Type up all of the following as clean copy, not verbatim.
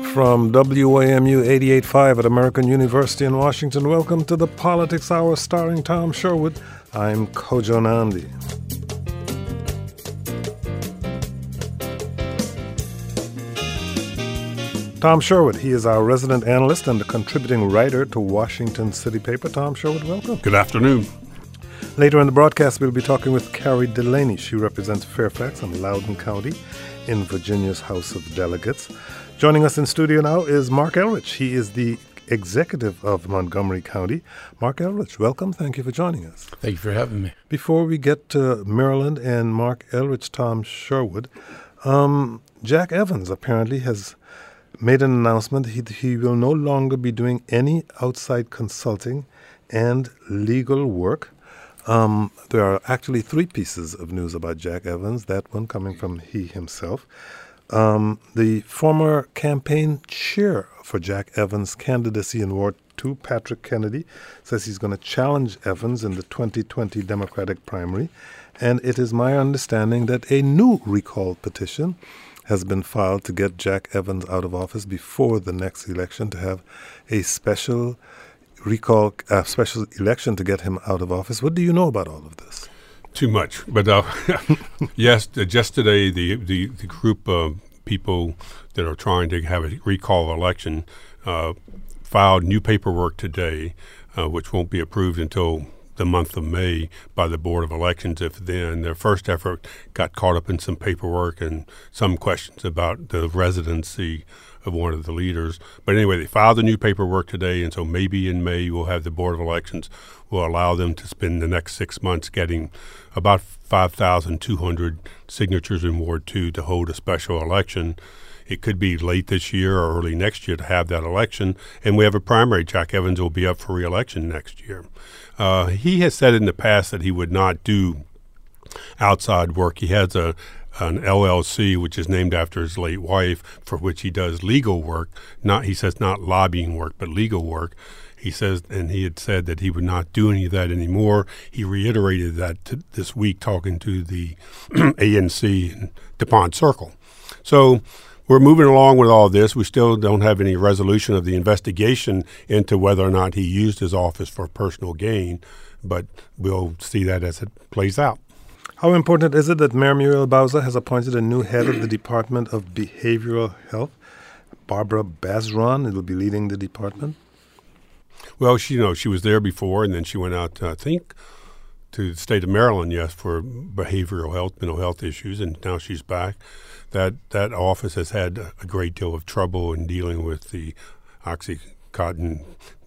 From WAMU 88.5 at American University in Washington, welcome to the Politics Hour starring Tom Sherwood. I'm Kojo Nandi. Tom Sherwood, he is our resident analyst and a contributing writer to Washington City Paper. Tom Sherwood, welcome. Good afternoon. Later in the broadcast, we'll be talking with Carrie Delaney. She represents Fairfax and Loudoun County in Virginia's House of Delegates. Joining us in studio now is Mark Elrich. He is the executive of Montgomery County. Mark Elrich, welcome. Thank you for joining us. Thank you for having me. Before we get to Maryland and Mark Elrich, Tom Sherwood, Jack Evans apparently has made an announcement. He will no longer be doing any outside consulting and legal work. There are actually three pieces of news about Jack Evans, that one coming from he himself. The former campaign chair for Jack Evans' candidacy in Ward 2, Patrick Kennedy, says he's going to challenge Evans in the 2020 Democratic primary. And it is my understanding that a new recall petition has been filed to get Jack Evans out of office before the next election, to have a special special election to get him out of office. What do you know about all of this? Too much. But yes, just today, the group of people that are trying to have a recall election filed new paperwork today, which won't be approved until the month of May by the Board of Elections. If then their first effort got caught up in some paperwork and some questions about the residency of one of the leaders. But anyway, they filed the new paperwork today, and so maybe in May we'll have the Board of Elections will allow them to spend the next 6 months getting about 5,200 signatures in Ward 2 to hold a special election. It could be late this year or early next year to have that election, and we have a primary. Jack Evans will be up for re-election next year. He has said in the past that he would not do outside work. He has an LLC, which is named after his late wife, for which he does legal work. He says not lobbying work, but legal work. He says, and he had said that he would not do any of that anymore. He reiterated that this week talking to the ANC in DuPont Circle. So we're moving along with all this. We still don't have any resolution of the investigation into whether or not he used his office for personal gain, but we'll see that as it plays out. How important is it that Mayor Muriel Bowser has appointed a new head of the Department of Behavioral Health, Barbara Bazron? It'll be leading the department. Well, she was there before, and then she went out, I think, to the state of Maryland, for behavioral health, mental health issues, and now she's back. That office has had a great deal of trouble in dealing with the OxyContin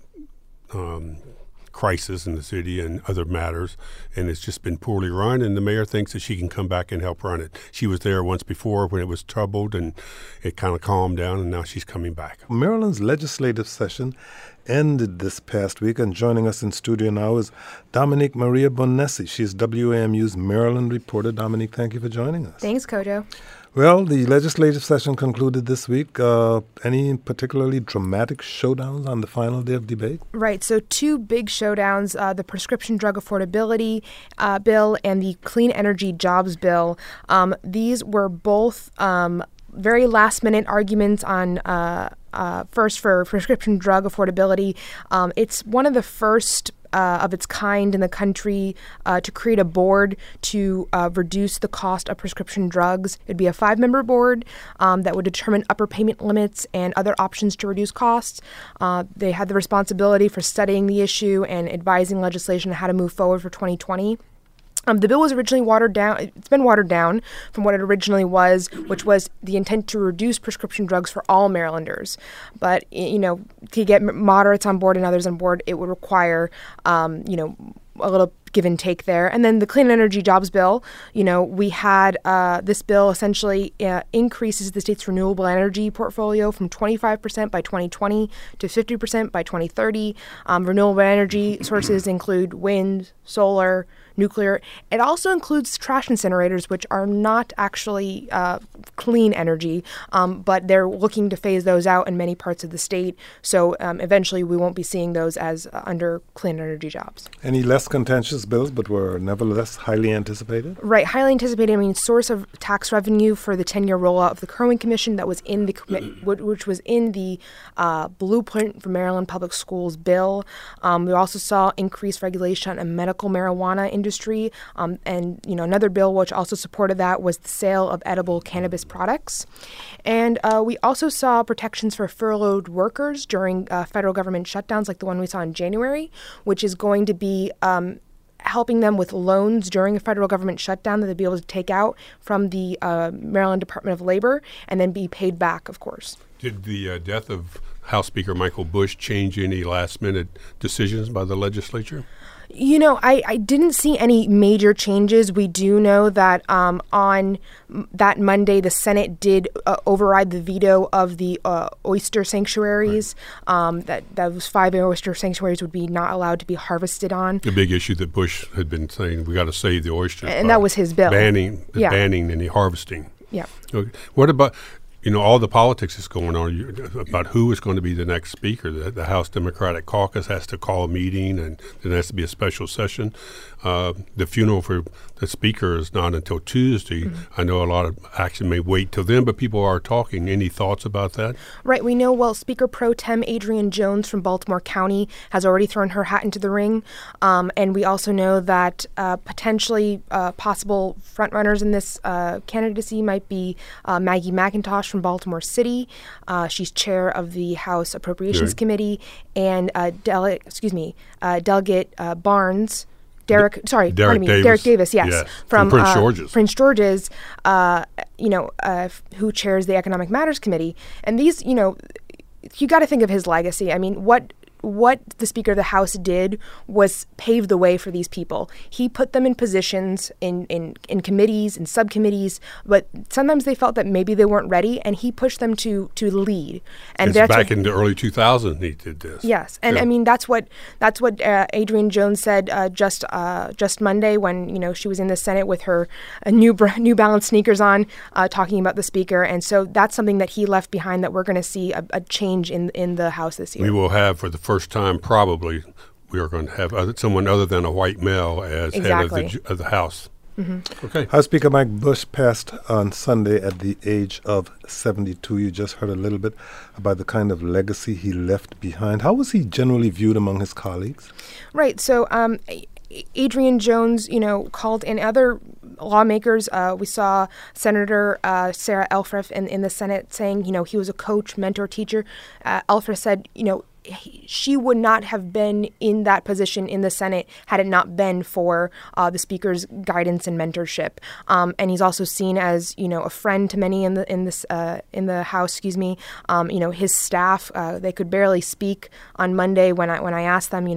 crisis in the city and other matters, and it's just been poorly run, and the mayor thinks that she can come back and help run it. She was there once before when it was troubled, and it kind of calmed down, and now she's coming back. Maryland's legislative session ended this past week, and joining us in studio now is Dominique Maria Bonessi. She's WAMU's Maryland reporter. Dominique, thank you for joining us. Thanks, Kojo. Well, the legislative session concluded this week. Any particularly dramatic showdowns on the final day of debate? Right. So two big showdowns, the Prescription Drug Affordability Bill and the Clean Energy Jobs Bill. These were both very last-minute arguments on first for prescription drug affordability. It's one of the first of its kind in the country to create a board to reduce the cost of prescription drugs. It'd be a 5-member board that would determine upper payment limits and other options to reduce costs. They had the responsibility for studying the issue and advising legislation on how to move forward for 2020. The bill was originally watered down. It's been watered down from what it originally was, which was the intent to reduce prescription drugs for all Marylanders. But, to get moderates on board and others on board, it would require, a little give and take there. And then the Clean Energy Jobs Bill, we had this bill essentially increases the state's renewable energy portfolio from 25% by 2020 to 50% by 2030. Renewable energy sources include wind, solar, nuclear. It also includes trash incinerators, which are not actually clean energy, but they're looking to phase those out in many parts of the state. So eventually we won't be seeing those as under clean energy jobs. Any less contentious bills, but were nevertheless highly anticipated? Right, highly anticipated. I mean, source of tax revenue for the 10-year rollout of the Kerwin Commission that was in the which was in the blueprint for Maryland Public Schools bill. We also saw increased regulation on medical marijuana industry, and another bill which also supported that was the sale of edible cannabis products. And we also saw protections for furloughed workers during federal government shutdowns like the one we saw in January, which is going to be helping them with loans during a federal government shutdown that they'll be able to take out from the Maryland Department of Labor and then be paid back, of course. Did the death of House Speaker Michael Bush change any last-minute decisions by the legislature? I didn't see any major changes. We do know that on that Monday, the Senate did override the veto of the oyster sanctuaries. Right. That was 5 oyster sanctuaries would be not allowed to be harvested on. The big issue that Bush had been saying, we got to save the oysters. And that was his bill. Banning any harvesting. Yeah. Okay. What about... all the politics is going on about who is going to be the next speaker. The House Democratic Caucus has to call a meeting, and there has to be a special session. The funeral for the speaker is not until Tuesday. Mm-hmm. I know a lot of action may wait till then, but people are talking. Any thoughts about that? Right. We know, Speaker Pro Tem Adrienne Jones from Baltimore County has already thrown her hat into the ring. And we also know that potentially possible frontrunners in this candidacy might be Maggie McIntosh from Baltimore City. She's chair of the House Appropriations Committee, and Delegate Barnes. Derek Davis, yes. From Prince George's, who chairs the Economic Matters Committee. And these, you got to think of his legacy. I mean, what the Speaker of the House did was pave the way for these people. He put them in positions in committees and subcommittees, but sometimes they felt that maybe they weren't ready, and he pushed them to lead. And that's back in the early 2000s he did this. Yes, and I mean that's what Adrienne Jones said just Monday when she was in the Senate with her New Balance sneakers on, talking about the Speaker, and so that's something that he left behind that we're going to see a change in the House this year. We will have for the first time probably we are going to have someone other than a white male as head of the House. Mm-hmm. Okay. House Speaker Mike Bush passed on Sunday at the age of 72. You just heard a little bit about the kind of legacy he left behind. How was he generally viewed among his colleagues? Right. So Adrienne Jones, called in other lawmakers. We saw Senator Sarah Elfreth in the Senate saying, he was a coach, mentor, teacher. Elfreth said, she would not have been in that position in the Senate had it not been for the Speaker's guidance and mentorship. And he's also seen as a friend to many in the House. His staff they could barely speak on Monday when I asked them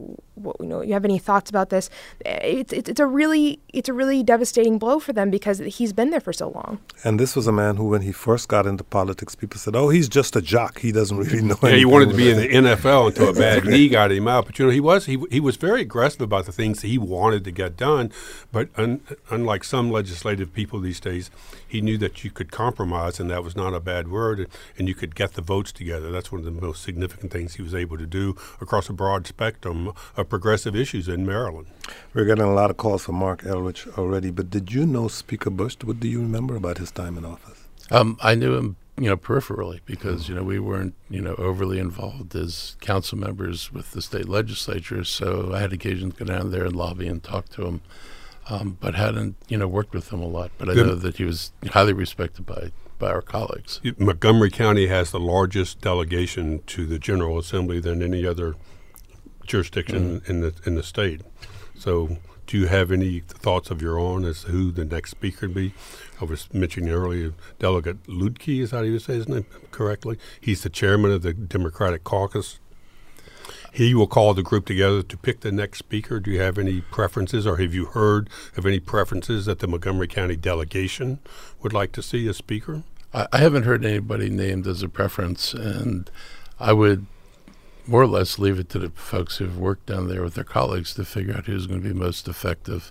you have any thoughts about this? It's a really devastating blow for them because he's been there for so long. And this was a man who, when he first got into politics, people said, "Oh, he's just a jock. He doesn't really know anything." Yeah, he wanted to be in the NFL until a bad knee got him out. But he was very aggressive about the things that he wanted to get done. But unlike some legislative people these days, he knew that you could compromise, and that was not a bad word, and you could get the votes together. That's one of the most significant things he was able to do across a broad spectrum of progressive issues in Maryland. We're getting a lot of calls for Mark Elrich already, but did you know Speaker Bush? What do you remember about his time in office? I knew him, peripherally because, we weren't, overly involved as council members with the state legislature, so I had occasion to go down there and lobby and talk to him, but hadn't, worked with him a lot. But I know that he was highly respected by our colleagues. Montgomery County has the largest delegation to the General Assembly than any other jurisdiction in the state. So do you have any thoughts of your own as to who the next speaker would be? I was mentioning earlier Delegate Ludke, is how you say his name correctly? He's the chairman of the Democratic Caucus. He will call the group together to pick the next speaker. Do you have any preferences, or have you heard of any preferences that the Montgomery County delegation would like to see as speaker? I haven't heard anybody named as a preference, and I would more or less leave it to the folks who've worked down there with their colleagues to figure out who's going to be most effective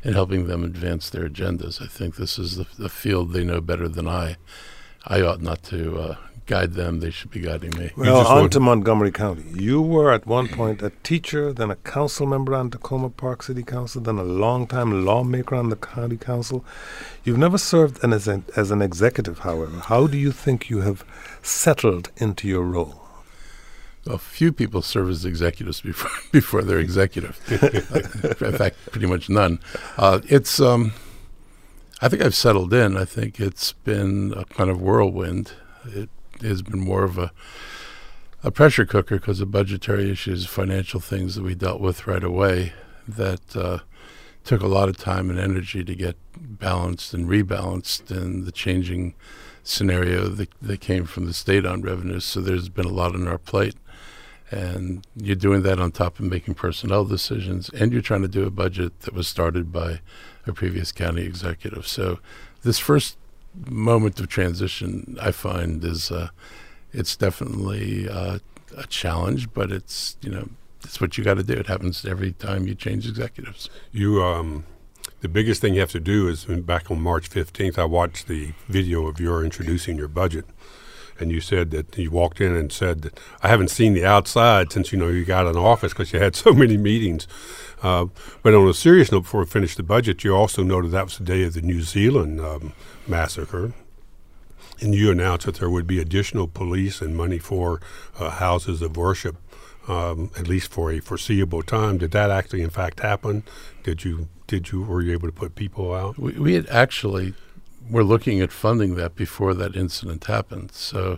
and helping them advance their agendas. I think this is the field they know better than I. I ought not to guide them. They should be guiding me. Well, on to Montgomery County. You were at one point a teacher, then a council member on Tacoma Park City Council, then a long-time lawmaker on the county council. You've never served as an executive, however. How do you think you have settled into your role? Well, few people serve as executives before they're executive. In fact, pretty much none. I think I've settled in. I think it's been a kind of whirlwind. It has been more of a pressure cooker because of budgetary issues, financial things that we dealt with right away that took a lot of time and energy to get balanced and rebalanced in the changing scenario that came from the state on revenues. So there's been a lot on our plate. And you're doing that on top of making personnel decisions, and you're trying to do a budget that was started by a previous county executive. So this first moment of transition, I find, is it's definitely a challenge, but it's what you got to do. It happens every time you change executives. The biggest thing you have to do is, back on March 15th, I watched the video of your introducing your budget. And you said that you walked in and said that I haven't seen the outside since you got in office because you had so many meetings. But on a serious note, before we finish the budget, you also noted that was the day of the New Zealand massacre. And you announced that there would be additional police and money for houses of worship, at least for a foreseeable time. Did that actually, in fact, happen? Were you able to put people out? We had actually... We're looking at funding that before that incident happened. So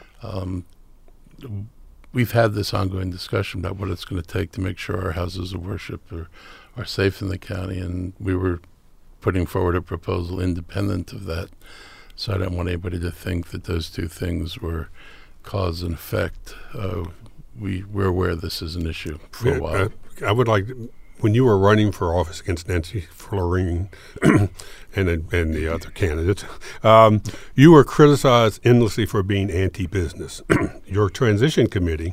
we've had this ongoing discussion about what it's going to take to make sure our houses of worship are safe in the county, and we were putting forward a proposal independent of that. So I don't want anybody to think that those two things were cause and effect. We're aware this is an issue for a while. I would like... When you were running for office against Nancy Florine and the other candidates, you were criticized endlessly for being anti-business. Your transition committee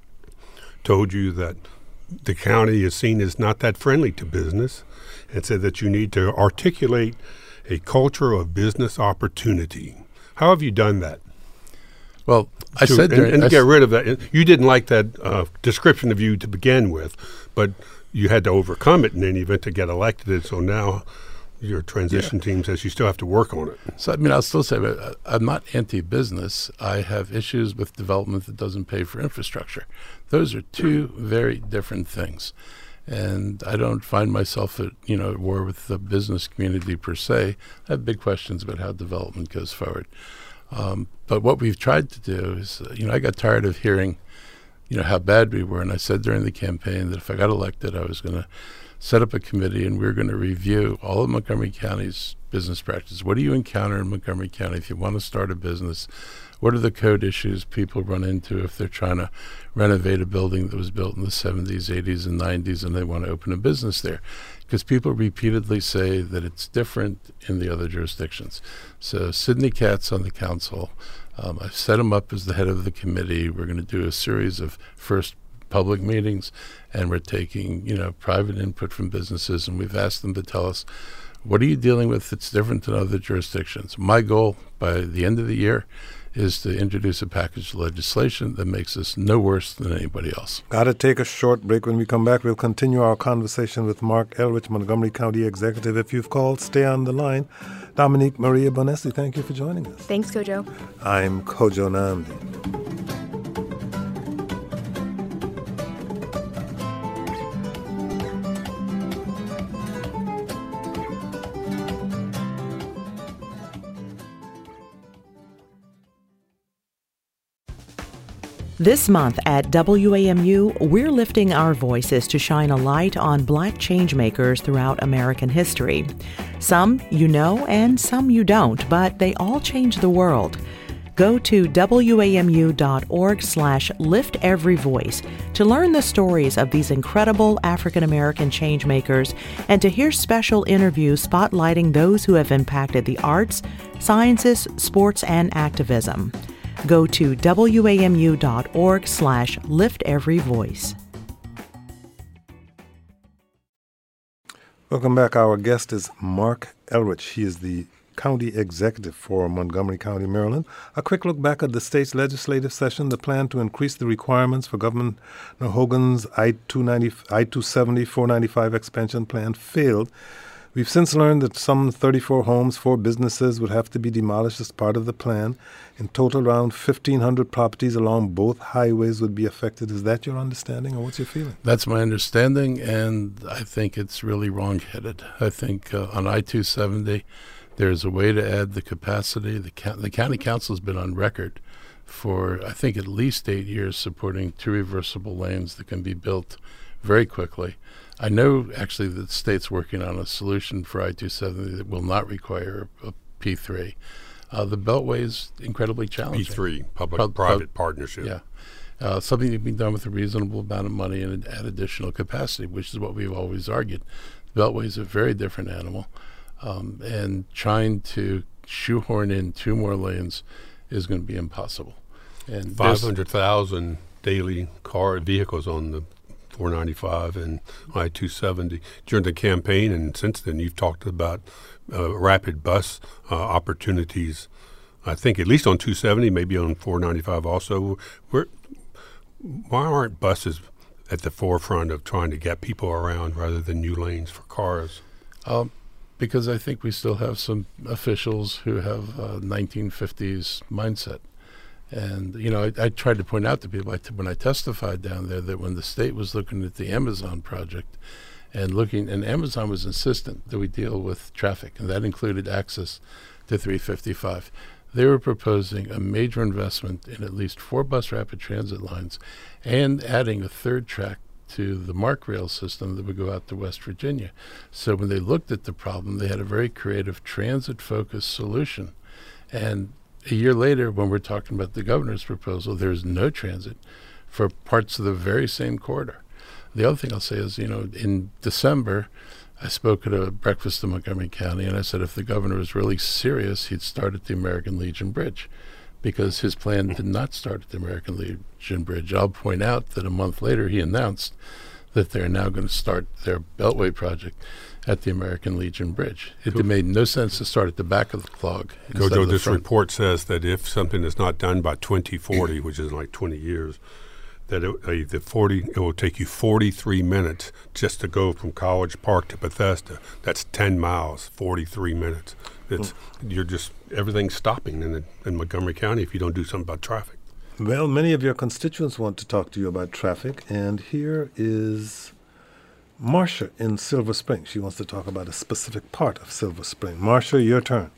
told you that the county is seen as not that friendly to business and said that you need to articulate a culture of business opportunity. How have you done that? Well, I said... And get rid of that. You didn't like that description of you to begin with, but... You had to overcome it in any event to get elected, and so now your transition team says you still have to work on it. So, I'll still say I'm not anti-business. I have issues with development that doesn't pay for infrastructure. Those are two very different things. And I don't find myself at war with the business community per se. I have big questions about how development goes forward. But what we've tried to do is, I got tired of hearing how bad we were. And I said during the campaign that if I got elected, I was going to set up a committee and we were going to review all of Montgomery County's business practices. What do you encounter in Montgomery County if you want to start a business? What are the code issues people run into if they're trying to renovate a building that was built in the 70s, 80s, and 90s and they want to open a business there? Because people repeatedly say that it's different in the other jurisdictions. So Sidney Katz on the council, I've set him up as the head of the committee. We're going to do a series of first public meetings, and we're taking, private input from businesses, and we've asked them to tell us, what are you dealing with that's different than other jurisdictions? My goal by the end of the year is to introduce a package of legislation that makes us no worse than anybody else. Got to take a short break. When we come back, we'll continue our conversation with Mark Elrich, Montgomery County Executive. If you've called, stay on the line. Dominique Maria Bonesi, thank you for joining us. Thanks, Kojo. I'm Kojo Namdi. This month at WAMU, we're lifting our voices to shine a light on Black changemakers throughout American history. Some you know and some you don't, but they all changed the world. Go to wamu.org/lifteveryvoice to learn the stories of these incredible African American changemakers and to hear special interviews spotlighting those who have impacted the arts, sciences, sports, and activism. Go to wamu.org/lifteveryvoice. Welcome back. Our guest is Mark Elrich. He is the county executive for Montgomery County, Maryland. A quick look back at the state's legislative session. The plan to increase the requirements for Governor Hogan's I-270, 495 expansion plan failed. We've since learned that some 34 homes, 4 businesses would have to be demolished as part of the plan. In total, around 1,500 properties along both highways would be affected. Is that your understanding, or what's your feeling? That's my understanding, and I think it's really wrong-headed. I think on I-270, there's a way to add the capacity. The county council has been on record for, I think, at least 8 years supporting 2 reversible lanes that can be built very quickly. I know, actually, that the state's working on a solution for I-270 that will not require a P3. The Beltway is incredibly challenging. P3, public-private partnership. Yeah. Something to be done with a reasonable amount of money and add additional capacity, which is what we've always argued. The Beltway is a very different animal, and trying to shoehorn in 2 more lanes is going to be impossible. And 500,000 daily vehicles on the 495 and I-270 during the campaign, and since then you've talked about rapid bus opportunities. I think at least on 270, maybe on 495 also. Why aren't buses at the forefront of trying to get people around rather than new lanes for cars? Because I think we still have some officials who have 1950s mindset. And, I tried to point out to people when I testified down there that when the state was looking at the Amazon project and Amazon was insistent that we deal with traffic, and that included access to 355. They were proposing a major investment in at least 4 bus rapid transit lines and adding a 3rd track to the MARC rail system that would go out to West Virginia. So when they looked at the problem, they had a very creative transit-focused solution. And a year later, when we're talking about the governor's proposal, there's no transit for parts of the very same corridor. The other thing I'll say is, in December, I spoke at a breakfast in Montgomery County, and I said if the governor was really serious, he'd start at the American Legion Bridge, because his plan did not start at the American Legion Bridge. I'll point out that a month later, he announced that they're now going to start their Beltway project at the American Legion Bridge. It made no sense to start at the back of the clog. Jojo, this report says that if something is not done by 2040, which is like 20 years, that it will take you 43 minutes just to go from College Park to Bethesda. That's 10 miles, 43 minutes. Everything's stopping in Montgomery County if you don't do something about traffic. Well, many of your constituents want to talk to you about traffic, and here is Marcia in Silver Spring. She wants to talk about a specific part of Silver Spring. Marcia, your turn.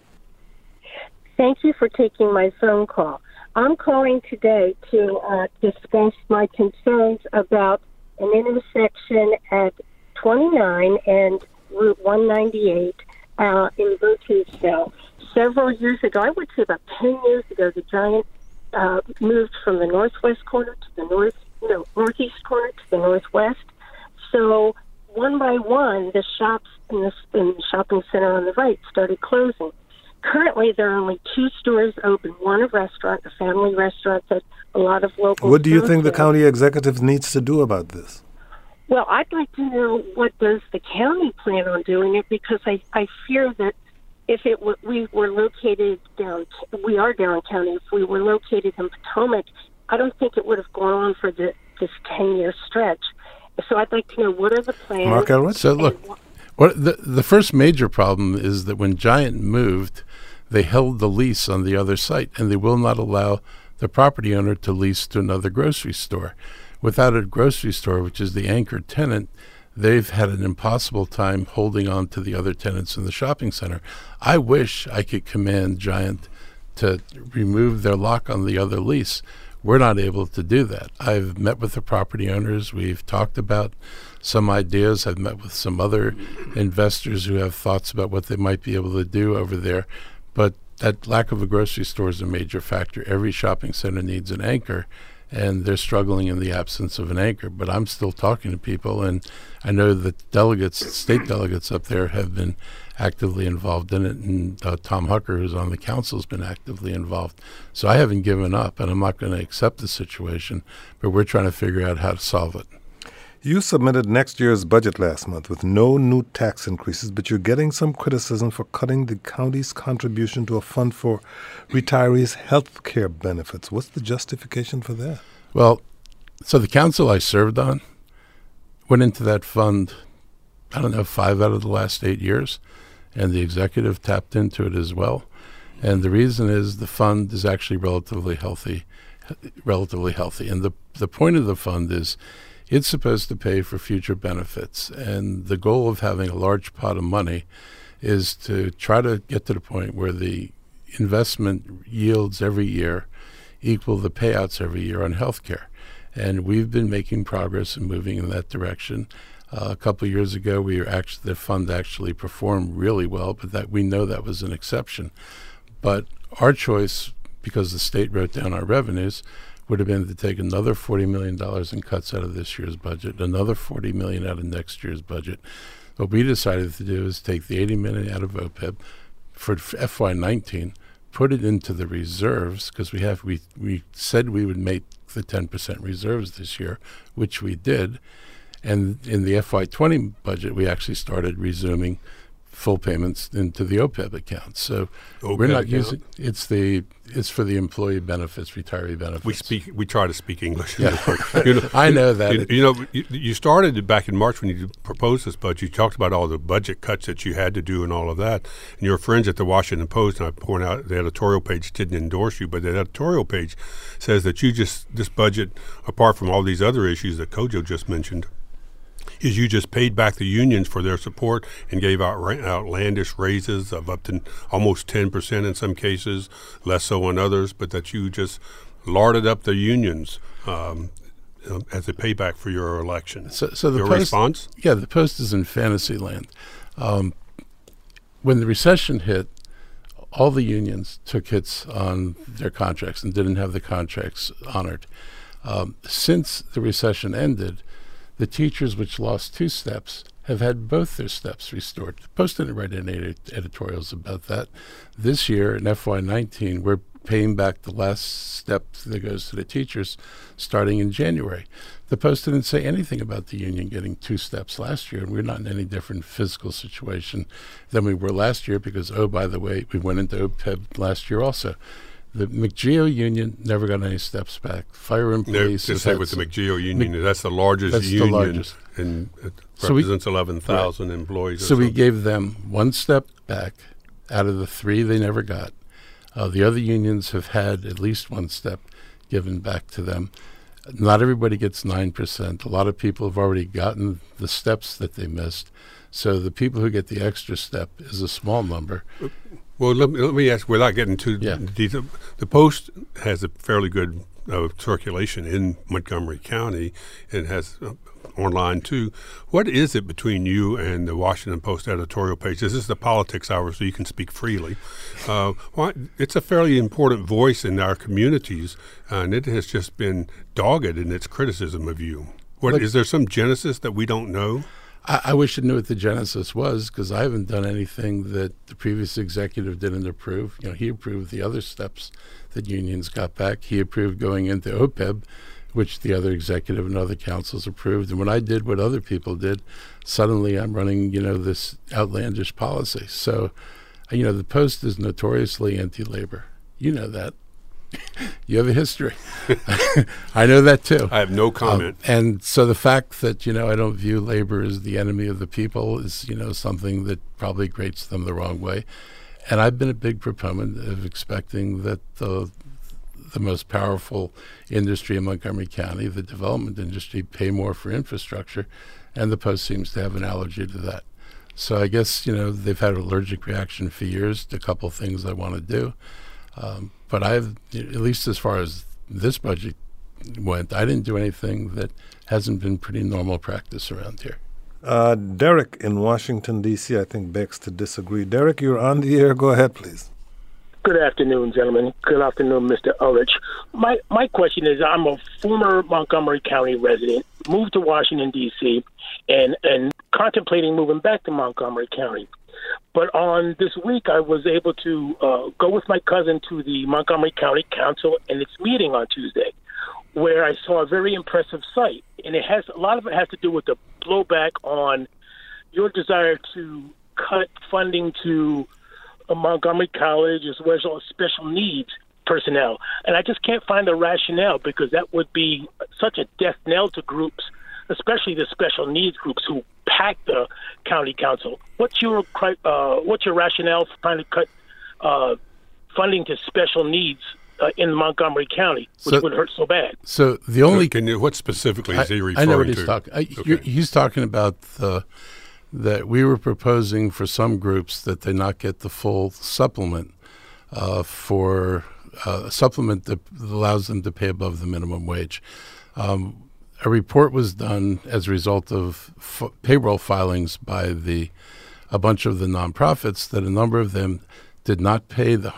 Thank you for taking my phone call. I'm calling today to discuss my concerns about an intersection at 29 and Route 198 in Burkittsville. Several years ago, I would say about 10 years ago, the Giant moved from the northwest corner to the northeast corner to the northwest. So one by one, the shops in the shopping center on the right started closing. Currently, there are only 2 stores open, one a restaurant, a family restaurant that a lot of local... What do you think the county executive needs to do about this? Well, I'd like to know what does the county plan on doing it, because I fear that if we were located we are down county, if we were located in Potomac, I don't think it would have gone on for this 10-year stretch. So I'd like to know what are the plans. Mark Elrich? So look, the first major problem is that when Giant moved, they held the lease on the other site, and they will not allow the property owner to lease to another grocery store. Without a grocery store, which is the anchor tenant, they've had an impossible time holding on to the other tenants in the shopping center. I wish I could command Giant to remove their lock on the other lease. We're not able to do that. I've met with the property owners. We've talked about some ideas. I've met with some other investors who have thoughts about what they might be able to do over there. But that lack of a grocery store is a major factor. Every shopping center needs an anchor, and they're struggling in the absence of an anchor. But I'm still talking to people, and I know that state delegates up there have been actively involved in it, and Tom Hucker, who's on the council, has been actively involved. So I haven't given up, and I'm not going to accept the situation, but we're trying to figure out how to solve it. You submitted next year's budget last month with no new tax increases, but you're getting some criticism for cutting the county's contribution to a fund for retirees' health care benefits. What's the justification for that? Well, so the council I served on went into that fund, 5 out of the last 8 years, and the executive tapped into it as well. And the reason is the fund is actually relatively healthy. And the point of the fund is it's supposed to pay for future benefits. And the goal of having a large pot of money is to try to get to the point where the investment yields every year equal the payouts every year on health care. And we've been making progress and moving in that direction. A couple of years ago, the fund actually performed really well, but that we know that was an exception. But our choice, because the state wrote down our revenues, would have been to take another $40 million in cuts out of this year's budget, another $40 million out of next year's budget. What we decided to do is take the $80 million out of OPEB for FY19, put it into the reserves, because we said we would make the 10% reserves this year, which we did. And in the FY20 budget, we actually started resuming full payments into the OPEB account. So we're not using it's for the employee benefits, retiree benefits. We try to speak English. Yeah. I know that. You started back in March when you proposed this budget. You talked about all the budget cuts that you had to do and all of that. And your friends at the Washington Post, and I point out the editorial page didn't endorse you, but the editorial page says that this budget, apart from all these other issues that Kojo just mentioned, is you just paid back the unions for their support and gave out outlandish raises of up to almost 10% in some cases, less so in others, but that you just larded up the unions as a payback for your election. So the your Post, response? Yeah, the Post is in fantasy land. When the recession hit, all the unions took hits on their contracts and didn't have the contracts honored. Since the recession ended, the teachers, which lost 2 steps, have had both their steps restored. The Post didn't write any editorials about that. This year, in FY19, we're paying back the last step that goes to the teachers starting in January. The Post didn't say anything about the union getting 2 steps last year, and we're not in any different fiscal situation than we were last year because, oh, by the way, we went into OPEB last year also. The McGeo union never got any steps back. Fire and police. Just say with the McGeo union, that's the largest union, and it represents 11,000 employees. So we gave them 1 step back out of the 3 they never got. The other unions have had at least 1 step given back to them. Not everybody gets 9%. A lot of people have already gotten the steps that they missed. So the people who get the extra step is a small number. Well, let me ask, without getting too detailed, the Post has a fairly good circulation in Montgomery County and has online too. What is it between you and the Washington Post editorial page? This is the politics hour, so you can speak freely. It's a fairly important voice in our communities, and it has just been dogged in its criticism of you. Is there some genesis that we don't know? I wish I knew what the genesis was, because I haven't done anything that the previous executive didn't approve. He approved the other steps that unions got back. He approved going into OPEB, which the other executive and other councils approved. And when I did what other people did, suddenly I'm running, this outlandish policy. So, the Post is notoriously anti-labor. You know that. You have a history. I know that too. I have no comment. And so the fact that, I don't view labor as the enemy of the people is, something that probably grates them the wrong way. And I've been a big proponent of expecting that the most powerful industry in Montgomery County, the development industry, pay more for infrastructure. And the Post seems to have an allergy to that. So I guess, they've had an allergic reaction for years to a couple of things I want to do. But I've, at least as far as this budget went, I didn't do anything that hasn't been pretty normal practice around here. Derek in Washington, D.C., I think begs to disagree. Derek, you're on the air. Go ahead, please. Good afternoon, gentlemen. Good afternoon, Mr. Ulrich. My question is, I'm a former Montgomery County resident, moved to Washington, D.C., and contemplating moving back to Montgomery County. But on this week, I was able to go with my cousin to the Montgomery County Council and its meeting on Tuesday. where I saw a very impressive site, and a lot of it has to do with the blowback on your desire to cut funding to Montgomery College as well as special needs personnel. And I just can't find a rationale, because that would be such a death knell to groups, especially the special needs groups who pack the county council. What's your rationale for trying to cut funding to special needs in Montgomery County, which would hurt so bad? So the only what specifically is he referring to? I know what he's talking. Okay. He's talking about that we were proposing for some groups that they not get the full supplement for a supplement that allows them to pay above the minimum wage. A report was done as a result of payroll filings by a bunch of the nonprofits that a number of them did not pay the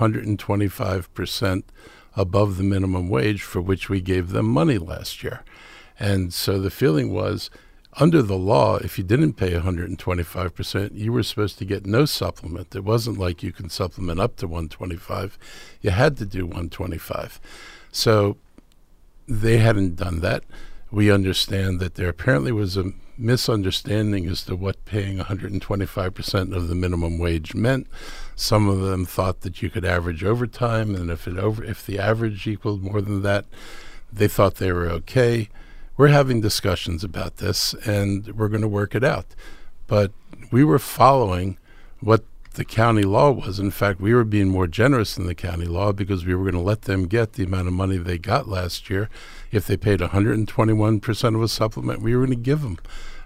125% above the minimum wage for which we gave them money last year. And so the feeling was, under the law, if you didn't pay 125%, you were supposed to get no supplement. It wasn't like you can supplement up to 125. You had to do 125. So they hadn't done that. We understand that there apparently was a misunderstanding as to what paying 125% of the minimum wage meant. Some of them thought that you could average overtime, and if the average equaled more than that, they thought they were okay. We're having discussions about this, and we're going to work it out. But we were following what the county law was. In fact, we were being more generous than the county law, because we were going to let them get the amount of money they got last year. If they paid 121% of a supplement, we were going to give them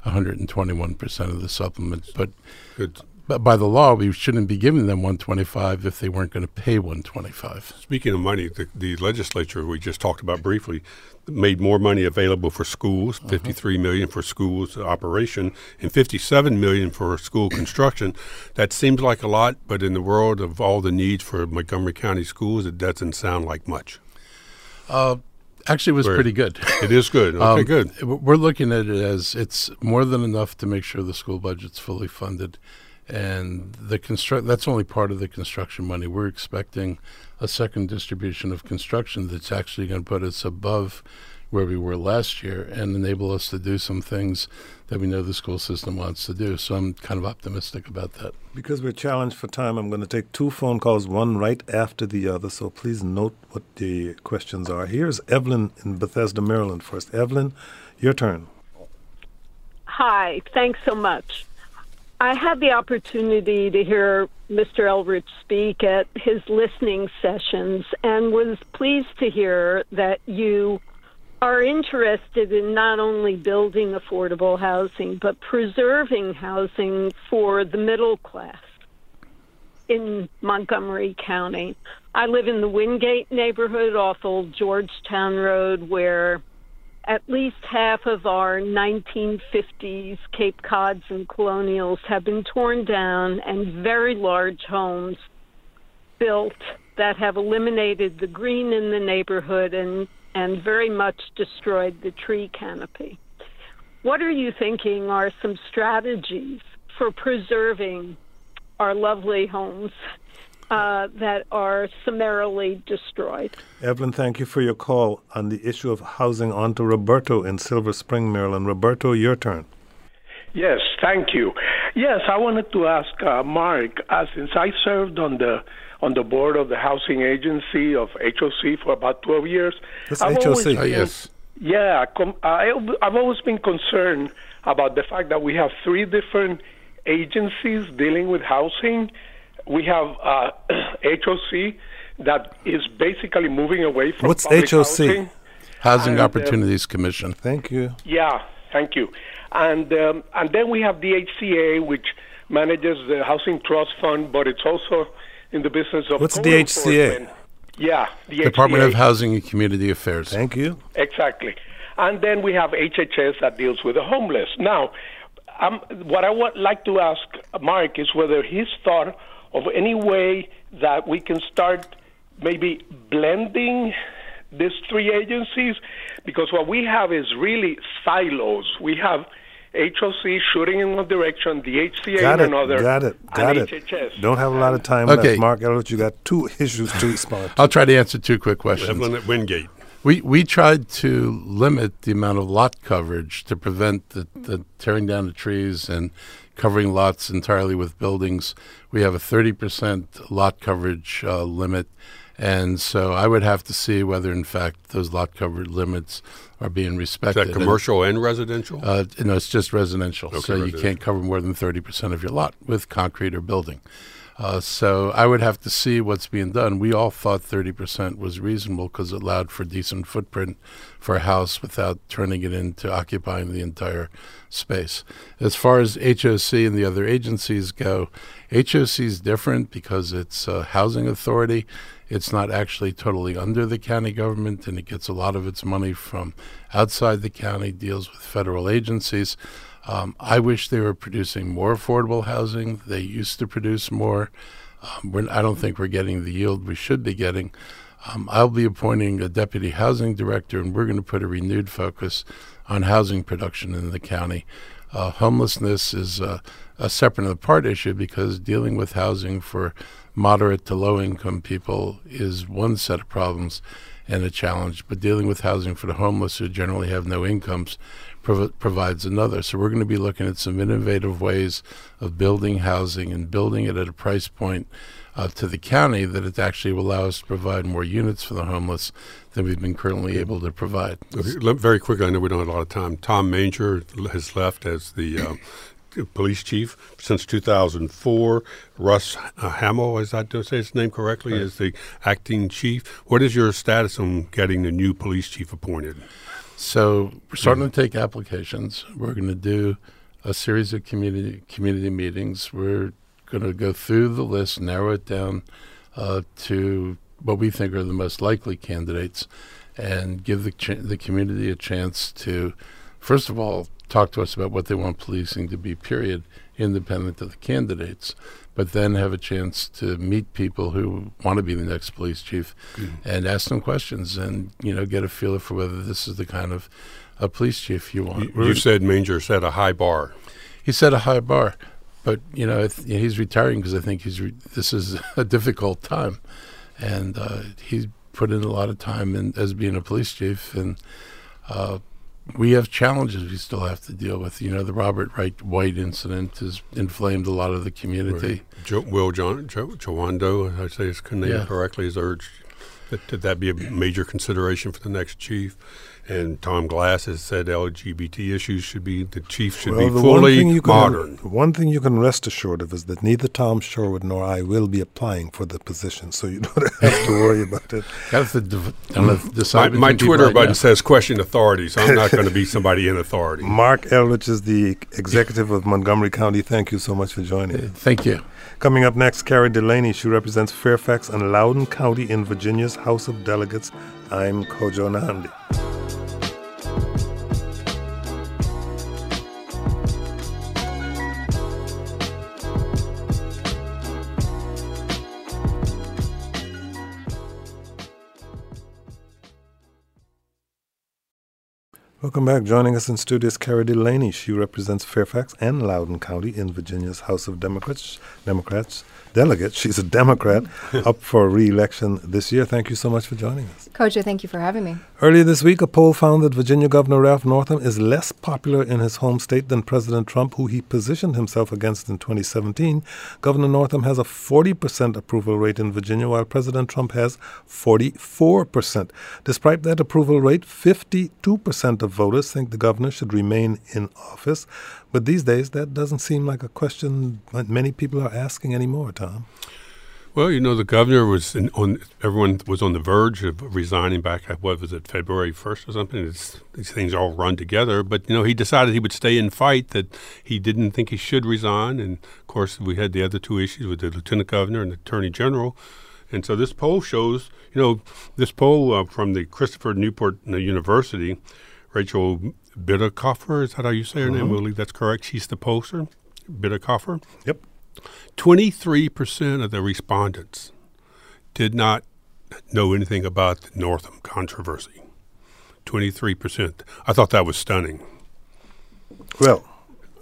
121% of the supplement. But by the law, we shouldn't be giving them 125 if they weren't going to pay 125. Speaking of money, the legislature we just talked about briefly made more money available for schools, $53 million for schools operation and $57 million for school construction. That seems like a lot, but in the world of all the needs for Montgomery County schools, it doesn't sound like much. Actually, it was pretty good. It is good. Okay, good. We're looking at it as it's more than enough to make sure the school budget's fully funded. And that's only part of the construction money. We're expecting a second distribution of construction that's actually going to put us above where we were last year and enable us to do some things that we know the school system wants to do. So I'm kind of optimistic about that. Because we're challenged for time, I'm going to take two phone calls, one right after the other, so please note what the questions are. Here's Evelyn in Bethesda, Maryland first. Evelyn, your turn. Hi, thanks so much. I had the opportunity to hear Mr. Eldridge speak at his listening sessions and was pleased to hear that you are interested in not only building affordable housing, but preserving housing for the middle class in Montgomery County. I live in the Wingate neighborhood off Old Georgetown Road, where at least half of our 1950s Cape Cods and Colonials have been torn down and very large homes built that have eliminated the green in the neighborhood and very much destroyed the tree canopy. What are you thinking are some strategies for preserving our lovely homes that are summarily destroyed? Evelyn, thank you for your call on the issue of housing. On to Roberto in Silver Spring, Maryland. Roberto, your turn. Yes, thank you. Yes, I wanted to ask Mark, since I served on the board of the housing agency of HOC for about 12 years. That's HOC. Yes. Yeah, I've always been concerned about the fact that we have three different agencies dealing with housing. We have HOC that is basically moving away from What's public HOC? Housing Opportunities Commission. Thank you. Yeah, thank you. And then we have the HCA, which manages the Housing Trust Fund, but it's also in the business of What's code the HCA? enforcement. Yeah, the Department HCA. of Housing and Community Affairs. Thank you. Exactly. And then we have HHS that deals with the homeless. Now, what I would like to ask Mark is whether he's thought of any way that we can start maybe blending these three agencies, because what we have is really silos. We have HOC shooting in one direction, the HCA in another, Got it. and HHS. Don't have a lot of time Okay. left. Mark Eldridge, you got two issues to respond to. I'll try to answer two quick questions. Evelyn at Wingate. We tried to limit the amount of lot coverage to prevent the tearing down the trees and covering lots entirely with buildings. We have a 30% lot coverage limit, and so I would have to see whether, in fact, those lot coverage limits are being respected. Is that commercial and residential? No, it's just residential. Okay, so residential. You can't cover more than 30% of your lot with concrete or building. So I would have to see what's being done. We all thought 30% was reasonable because it allowed for decent footprint for a house without turning it into occupying the entire space. As far as HOC and the other agencies go, HOC is different because it's a housing authority. It's not actually totally under the county government, and it gets a lot of its money from outside the county, deals with federal agencies. I wish they were producing more affordable housing. They used to produce more. I don't think we're getting the yield we should be getting. I'll be appointing a deputy housing director, and we're going to put a renewed focus on housing production in the county. Homelessness is a separate and apart issue because dealing with housing for moderate to low-income people is one set of problems and a challenge, but dealing with housing for the homeless who generally have no incomes provides another. So we're going to be looking at some innovative ways of building housing and building it at a price point to the county that it actually will allow us to provide more units for the homeless than we've been currently able to provide. Very quickly, I know we don't have a lot of time. Tom Manger has left as the police chief since 2004. Russ Hamill, is that to say his name correctly, right, is the acting chief. What is your status on getting the new police chief appointed? So we're starting to take applications. We're going to do a series of community meetings. We're going to go through the list, narrow it down to what we think are the most likely candidates, and give the community a chance to, first of all, talk to us about what they want policing to be, period, independent of the candidates, but then have a chance to meet people who want to be the next police chief and ask them questions and, get a feel for whether this is the kind of a police chief you want. You said Manger set a high bar. He set a high bar, but, he's retiring because I think this is a difficult time. And he's put in a lot of time as being a police chief, and we have challenges we still have to deal with. The Robert Wright White incident has inflamed a lot of the community. Will Jawando, if I say his name correctly, has urged that be a major consideration for the next chief. And Tom Glass has said LGBT issues the chief should be fully modern. One thing you can rest assured of is that neither Tom Sherwood nor I will be applying for the position, so you don't have to worry about it. My Twitter button says question authority, so I'm not going to be somebody in authority. Mark Elrich is the executive of Montgomery County. Thank you so much for joining us. Thank you. Coming up next, Carrie Delaney. She represents Fairfax and Loudoun County in Virginia's House of Delegates. I'm Kojo Nandi. Welcome back. Joining us in studio is Carrie Delaney. She represents Fairfax and Loudoun County in Virginia's House of Democrats delegate. She's a Democrat up for re-election this year. Thank you so much for joining us. Kojo, thank you for having me. Earlier this week, a poll found that Virginia Governor Ralph Northam is less popular in his home state than President Trump, who he positioned himself against in 2017. Governor Northam has a 40% approval rate in Virginia, while President Trump has 44%. Despite that approval rate, 52% of voters think the governor should remain in office. But these days, that doesn't seem like a question many people are asking anymore, Tom. Well, the governor everyone was on the verge of resigning back at, February 1st or something? These things all run together. But, he decided he would stay and fight, that he didn't think he should resign. And, of course, we had the other two issues with the lieutenant governor and the attorney general. And so this poll shows, this poll from the Christopher Newport University, Rachel Bitecofer, is that how you say her name? I believe that's correct. She's the pollster, Bitecofer. Yep. 23% of the respondents did not know anything about the Northam controversy. 23%. I thought that was stunning. Well,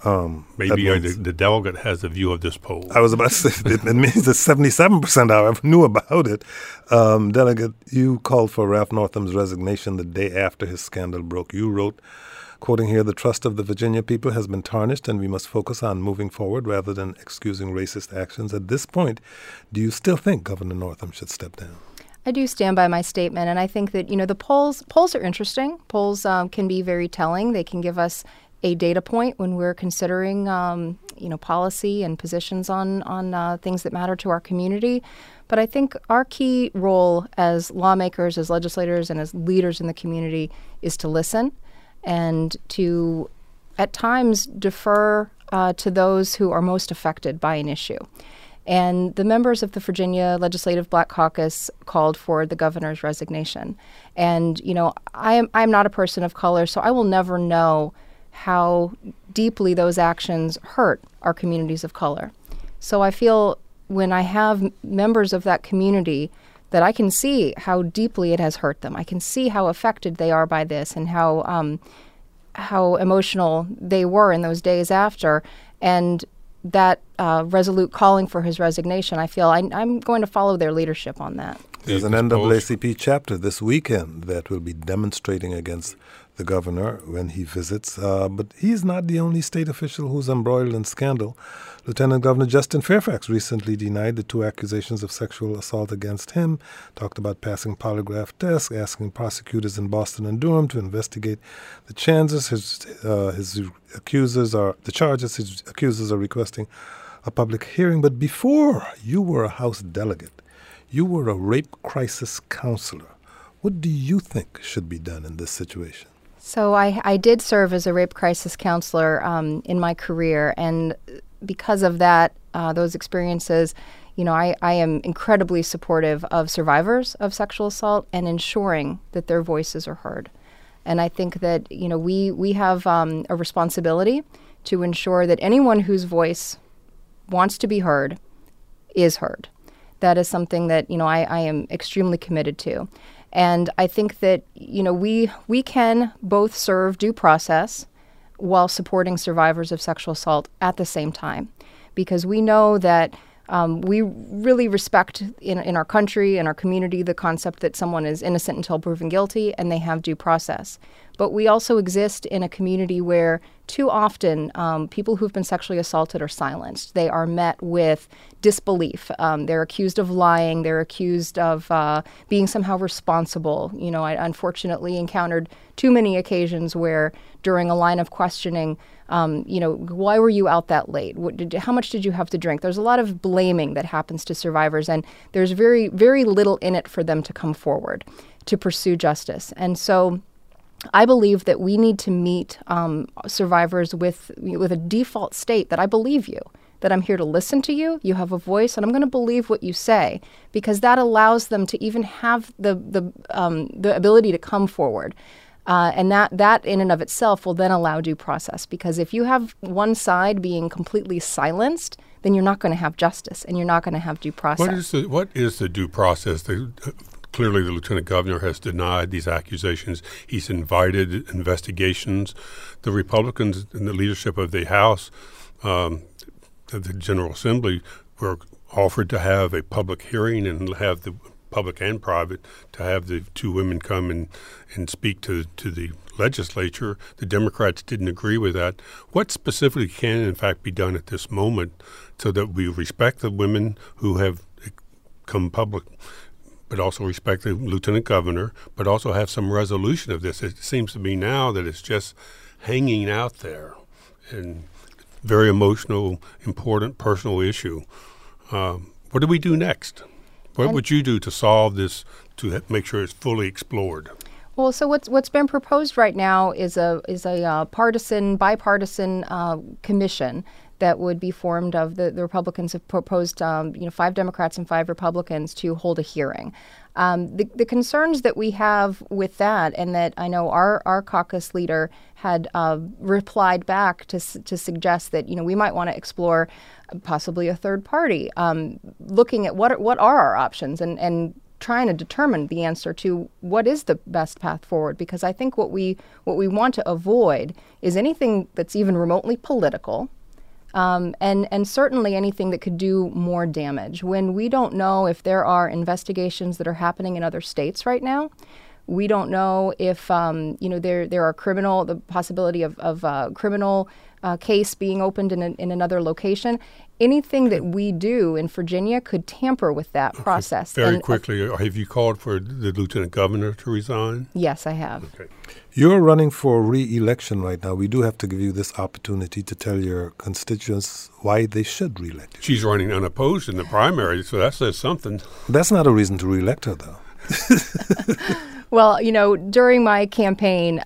Maybe the delegate has a view of this poll. I was about to say, it means that 77%, however, knew about it. Delegate, you called for Ralph Northam's resignation the day after his scandal broke. You wrote, quoting here, "The trust of the Virginia people has been tarnished and we must focus on moving forward rather than excusing racist actions." At this point, do you still think Governor Northam should step down? I do stand by my statement, and I think that, the polls are interesting. Polls can be very telling. They can give us a data point when we're considering, policy and positions on things that matter to our community. But I think our key role as lawmakers, as legislators, and as leaders in the community is to listen and to, at times, defer to those who are most affected by an issue. And the members of the Virginia Legislative Black Caucus called for the governor's resignation. And, I'm not a person of color, so I will never know how deeply those actions hurt our communities of color. So I feel when I have members of that community that I can see how deeply it has hurt them. I can see how affected they are by this and how emotional they were in those days after. And that resolute calling for his resignation, I feel I'm going to follow their leadership on that. There's an NAACP chapter this weekend that will be demonstrating against the governor when he visits. But he's not the only state official who's embroiled in scandal. Lieutenant Governor Justin Fairfax recently denied the 2 accusations of sexual assault against him, talked about passing polygraph tests, asking prosecutors in Boston and Durham to investigate the chances. His accusers are requesting a public hearing. But before you were a House delegate, you were a rape crisis counselor. What do you think should be done in this situation? So I did serve as a rape crisis counselor in my career, and because of that, those experiences, I am incredibly supportive of survivors of sexual assault and ensuring that their voices are heard. And I think that, we have a responsibility to ensure that anyone whose voice wants to be heard is heard. That is something that, I am extremely committed to. And I think that, we can both serve due process while supporting survivors of sexual assault at the same time, because we know that we really respect in our country and our community the concept that someone is innocent until proven guilty and they have due process. But we also exist in a community where too often people who've been sexually assaulted are silenced. They are met with disbelief. They're accused of lying. They're accused of being somehow responsible. I unfortunately encountered too many occasions where during a line of questioning, why were you out that late? How much did you have to drink? There's a lot of blaming that happens to survivors, and there's very, very little in it for them to come forward to pursue justice. And so I believe that we need to meet survivors with a default state that I believe you, that I'm here to listen to you, you have a voice, and I'm going to believe what you say, because that allows them to even have the ability to come forward. And that in and of itself will then allow due process, because if you have one side being completely silenced, then you're not going to have justice and you're not going to have due process. What is the due process? Clearly, the lieutenant governor has denied these accusations. He's invited investigations. The Republicans in the leadership of the House, of the General Assembly, were offered to have a public hearing and have the public and private to have the 2 women come and speak to the legislature. The Democrats didn't agree with that. What specifically can, in fact, be done at this moment so that we respect the women who have come public, but also respect the lieutenant governor, but also have some resolution of this? It seems to me now that it's just hanging out there, and very emotional, important, personal issue. What do we do next? What would you do to solve this, to make sure it's fully explored? Well, so what's been proposed right now is a bipartisan commission that would be formed of the Republicans have proposed 5 Democrats and 5 Republicans to hold a hearing. The concerns that we have with that, and that I know our caucus leader had replied back to suggest that we might want to explore possibly a third party, looking at what are our options, and trying to determine the answer to what is the best path forward, because I think what we want to avoid is anything that's even remotely political, and certainly anything that could do more damage. When we don't know if there are investigations that are happening in other states right now, we don't know if there are the possibility of criminal case being opened in another location. Anything that we do in Virginia could tamper with that process. Very quickly, have you called for the lieutenant governor to resign? Yes, I have. Okay. You're running for re-election right now. We do have to give you this opportunity to tell your constituents why they should re-elect you. She's running unopposed in the primary, so that says something. That's not a reason to re-elect her, though. Well, during my campaign,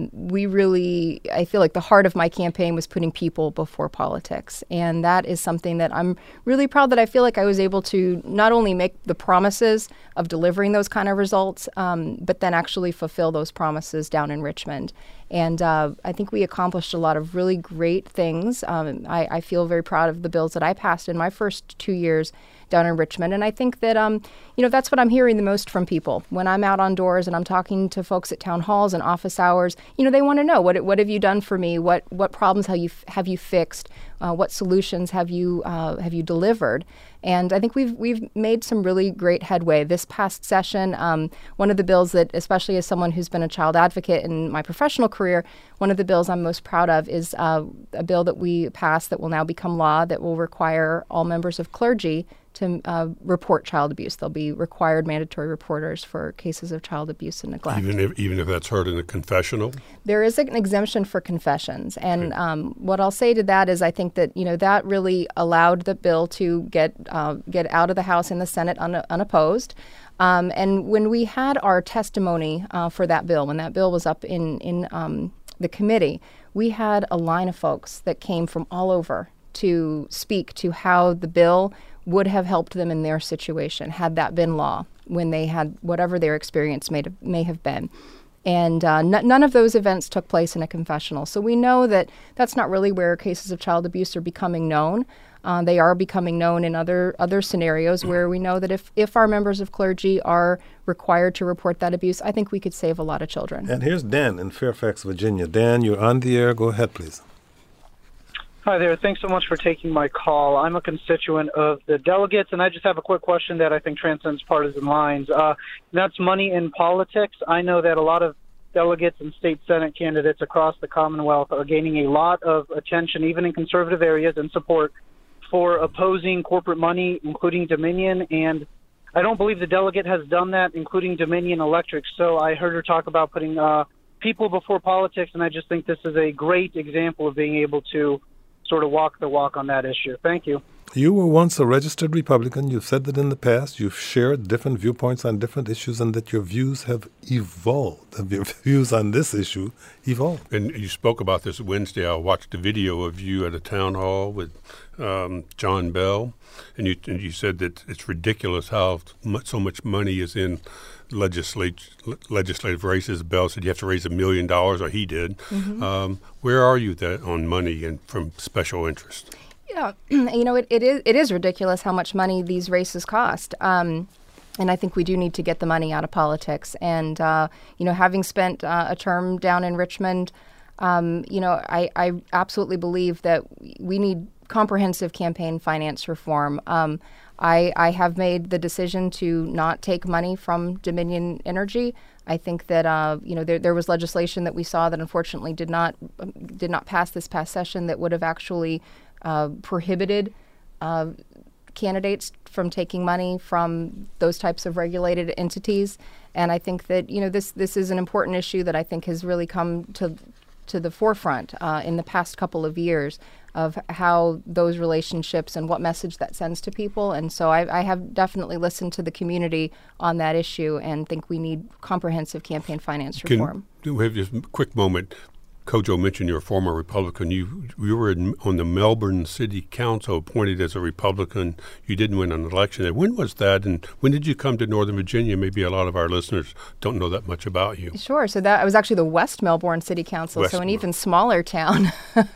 I feel like the heart of my campaign was putting people before politics. And that is something that I'm really proud that I feel like I was able to not only make the promises of delivering those kind of results, but then actually fulfill those promises down in Richmond. And I think we accomplished a lot of really great things. I feel very proud of the bills that I passed in my first 2 years down in Richmond. And I think that, that's what I'm hearing the most from people. When I'm out on doors and I'm talking to folks at town halls and office hours, they want to know, what have you done for me? What problems have you fixed? What solutions have you delivered? And I think we've made some really great headway. This past session, one of the bills that, especially as someone who's been a child advocate in my professional career, one of the bills I'm most proud of is a bill that we passed that will now become law that will require all members of clergy to report child abuse. They'll be required mandatory reporters for cases of child abuse and neglect. Even if that's heard in a confessional? There is an exemption for confessions. And what I'll say to that is I think that, that really allowed the bill to get out of the House and the Senate unopposed. And when we had our testimony for that bill, when that bill was up in the committee, we had a line of folks that came from all over to speak to how the bill would have helped them in their situation had that been law, when they had whatever their experience may have been. And none of those events took place in a confessional. So we know that that's not really where cases of child abuse are becoming known. They are becoming known in other scenarios where we know that if our members of clergy are required to report that abuse, I think we could save a lot of children. And here's Dan in Fairfax, Virginia. Dan, you're on the air. Go ahead, please. Hi there. Thanks so much for taking my call. I'm a constituent of the delegates, and I just have a quick question that I think transcends partisan lines. That's money in politics. I know that a lot of delegates and state Senate candidates across the Commonwealth are gaining a lot of attention, even in conservative areas, and support for opposing corporate money, including Dominion. And I don't believe the delegate has done that, including Dominion Electric. So I heard her talk about putting people before politics, and I just think this is a great example of being able to sort of walk the walk on that issue. Thank you. You were once a registered Republican. You've said that in the past. You've shared different viewpoints on different issues and that your views have evolved. Your views on this issue evolved. And you spoke about this Wednesday. I watched a video of you at a town hall with John Bell, and you said that it's ridiculous how so much money is in legislative races. Bell said you have to raise $1 million, or he did. Mm-hmm. Where are you on money and from special interest? Yeah, it is ridiculous how much money these races cost. And I think we do need to get the money out of politics. And, having spent a term down in Richmond, I absolutely believe that we need comprehensive campaign finance reform. I have made the decision to not take money from Dominion Energy. I think that there was legislation that we saw that unfortunately did not pass this past session that would have actually prohibited candidates from taking money from those types of regulated entities. And I think that this is an important issue that I think has really come to the forefront in the past couple of years of how those relationships and what message that sends to people. And so I have definitely listened to the community on that issue and think we need comprehensive campaign finance reform. We have just a quick moment. Kojo mentioned you're a former Republican. You were on the Melbourne City Council, appointed as a Republican. You didn't win an election. And when was that? And when did you come to Northern Virginia? Maybe a lot of our listeners don't know that much about you. Sure. So that I was actually the West Melbourne City Council, so an even smaller town.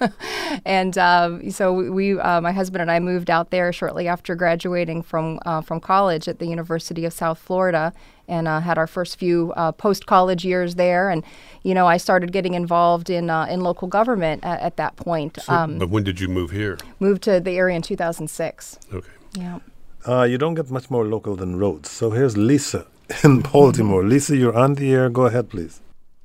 And so we, my husband and I, moved out there shortly after graduating from college at the University of South Florida, and had our first few post-college years there. And, I started getting involved in local government at that point. But when did you move here? Moved to the area in 2006. Okay. Yeah. You don't get much more local than Rhodes. So here's Lisa in Baltimore. Lisa, you're on the air. Go ahead, please.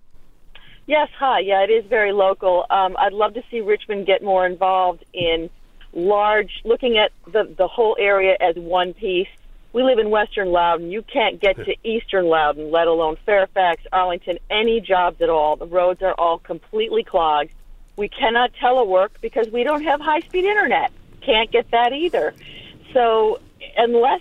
Yes, hi. Yeah, it is very local. I'd love to see Richmond get more involved in looking at the whole area as one piece. We live in Western Loudoun. You can't get to Eastern Loudoun, let alone Fairfax, Arlington, any jobs at all. The roads are all completely clogged. We cannot telework because we don't have high-speed internet. Can't get that either. So unless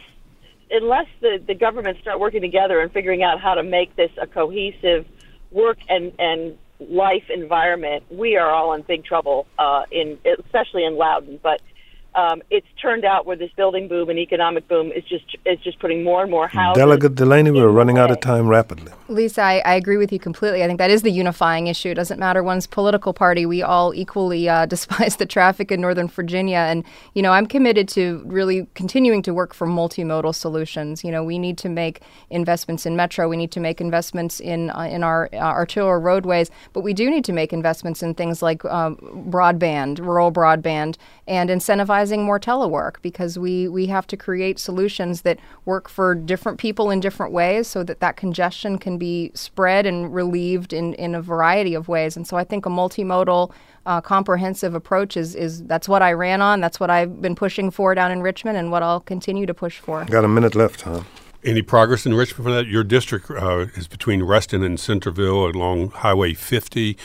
the government start working together and figuring out how to make this a cohesive work and life environment, we are all in big trouble, especially in Loudoun. But it's turned out where this building boom and economic boom is just putting more and more houses. Delegate Delaney, we're running out of time rapidly. Lisa, I agree with you completely. I think that is the unifying issue. It doesn't matter one's political party. We all equally despise the traffic in Northern Virginia. And, I'm committed to really continuing to work for multimodal solutions. We need to make investments in metro. We need to make investments in our arterial roadways. But we do need to make investments in things like broadband, rural broadband, and incentivizing more telework, because we have to create solutions that work for different people in different ways so that congestion can be spread and relieved in a variety of ways. And so I think a multimodal comprehensive approach is that's what I ran on. That's what I've been pushing for down in Richmond and what I'll continue to push for. Got a minute left, huh? Any progress in Richmond for that? Your district is between Reston and Centerville along Highway 50,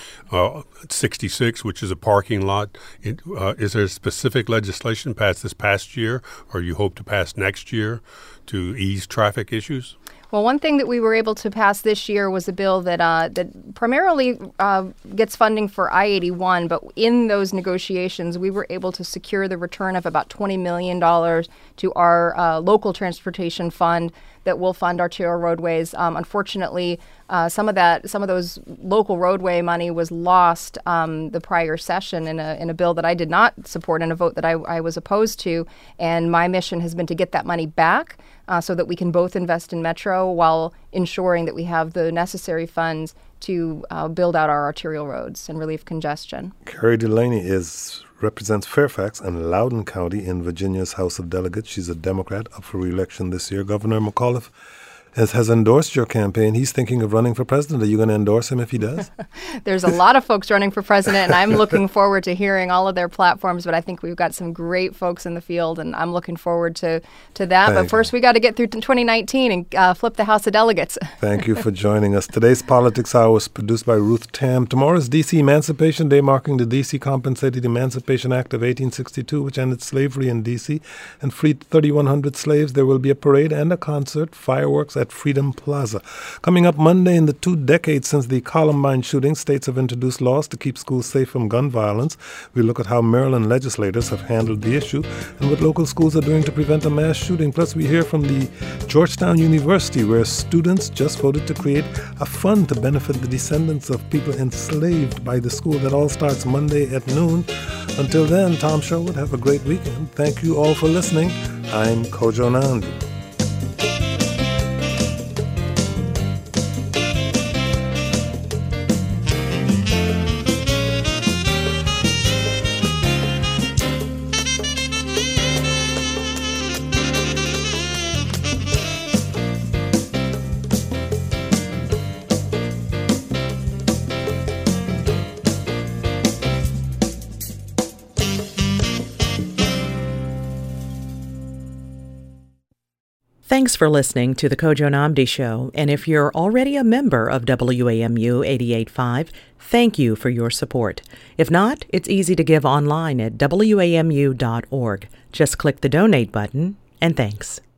66, which is a parking lot. Is there specific legislation passed this past year, or you hope to pass next year to ease traffic issues? Well, one thing that we were able to pass this year was a bill that primarily gets funding for I-81, but in those negotiations, we were able to secure the return of about $20 million to our local transportation fund that will fund arterial roadways. Unfortunately, some of those local roadway money was lost the prior session in a bill that I did not support in a vote that I was opposed to. And my mission has been to get that money back so that we can both invest in metro while ensuring that we have the necessary funds to build out our arterial roads and relieve congestion. Carrie Delaney represents Fairfax and Loudoun County in Virginia's House of Delegates. She's a Democrat up for re-election this year. Governor McAuliffe has endorsed your campaign. He's thinking of running for president. Are you going to endorse him if he does? There's a lot of folks running for president, and I'm looking forward to hearing all of their platforms. But I think we've got some great folks in the field, and I'm looking forward to that. But first, we got to get through 2019 and flip the House of Delegates. Thank you for joining us. Today's Politics Hour was produced by Ruth Tam. Tomorrow is D.C. Emancipation Day, marking the D.C. Compensated Emancipation Act of 1862, which ended slavery in D.C. and freed 3,100 slaves. There will be a parade and a concert, fireworks at Freedom Plaza. Coming up Monday, in the 2 decades since the Columbine shooting, states have introduced laws to keep schools safe from gun violence. We look at how Maryland legislators have handled the issue and what local schools are doing to prevent a mass shooting. Plus, we hear from the Georgetown University, where students just voted to create a fund to benefit the descendants of people enslaved by the school. That all starts Monday at noon. Until then, Tom Sherwood, have a great weekend. Thank you all for listening. I'm Kojo Nandi. Thanks for listening to the Kojo Nnamdi Show. And if you're already a member of WAMU 88.5, thank you for your support. If not, it's easy to give online at WAMU.org. Just click the donate button, and thanks.